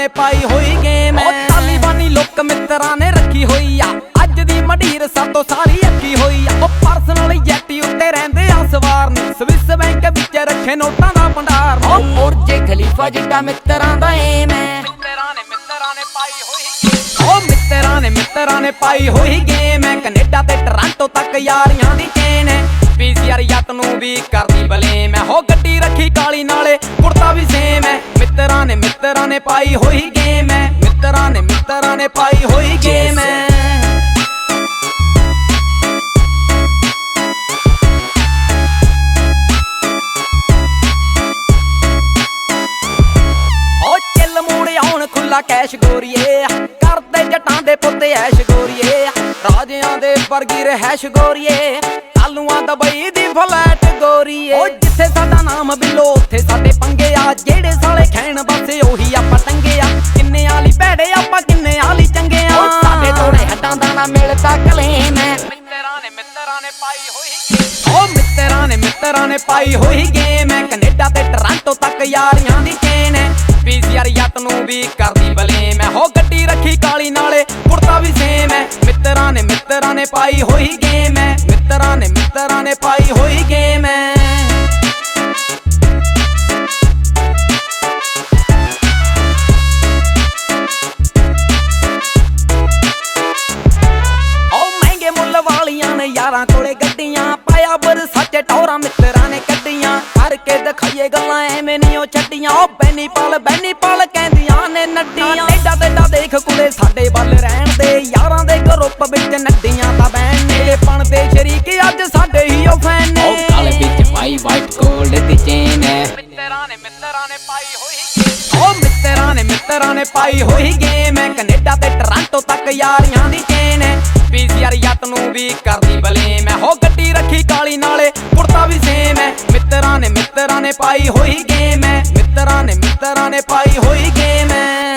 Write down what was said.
ने पाई हुई गेम है। तालिबानी लुक मित्रां ने रखी हुई आ, अज दी मडीर सातों सारी अक्की हुई आ। पर्सनल जैटी उत्ते रहिंदे आ सवार नी, स्विस बैंक विच रखे नोटां दा भंडार नी। बुर्ज खलीफा जिड्डा मित्रां दा एम है। मित्रां ने पाई हुई गेम है। कनेडा ते टोरंटो तक यारियां दी चेन है। पीसीआर जट नूं भी करदी बलेम है। हो गड्डी रखी काली नाले कुर्ता भी सेम है। मित्रां ने पाई हुई गेम है। मित्रां ने पाई हुई गेम है। खुला कैश गोरीए करदे जटां दे पुत्ते ऐश गोरीए, राजियां दे वर्गी रहैश गोरीए, तालुआं दबई दी फ्लैट गोरीए। ओ जिथे साडा नाम बिलो उत्थे साडे पंगे आ, जेड़े साले खैण बसे ओही आपां टंगे आ। किन्ने आली भैड़े आपां किन्ने आली चंगे आ, साडे तोड़े हड्डां दा ना मिलदा कलेम है। मित्रां ने पाई हुई ओ मित्रां ने पाई हुई गेम है। कनेडा ते टोरंटो तक यारियां दी चेन है। पीसीआर जट नूं भी करदी बलेम है। हो गड्डी रखी काली नाले कुर्ता भी सेम है। मित्रां ने पाई हुई गेम है। मित्रां ने पाई हुई गेम है। यारां कोले गड्डियां पाया बरसाचे टौरां मित्रां ने कड्डियां, करके दिखाइए गल्लां एवें नहीं ओ छड्डियां। ओ बैनी पाल कहंदियां ने नड्डियां। टेढ़ा टेढ़ा देख कुड़े साडे वल रहण दे, यारां दे ग्रुप विच नड्डियां तां बैण ने। पण दे शरीक अज साडे ही ओ फैन ने। ओ काले विच पाई वाइट गोल्ड दी चेन है। मित्रां ने पाई हुई ओ मित्रां ने पाई हुई गेम है। कनेडा ते टोरंटो तक यारियां दी चेन है। पीसीआर जट नूं भी करदी बलेम है। हो गड्डी रखी काली नाले कुर्ता भी सेम है। मित्रां ने पाई हुई गेम है। मित्रां ने पाई हुई गेम है।